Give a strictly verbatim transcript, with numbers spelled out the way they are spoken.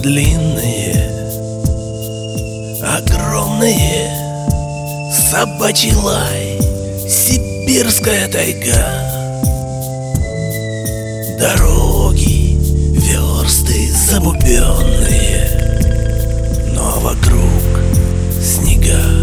длинные, огромные, собачий лай, сибирская тайга, дороги, версты забубенные, но вокруг снега.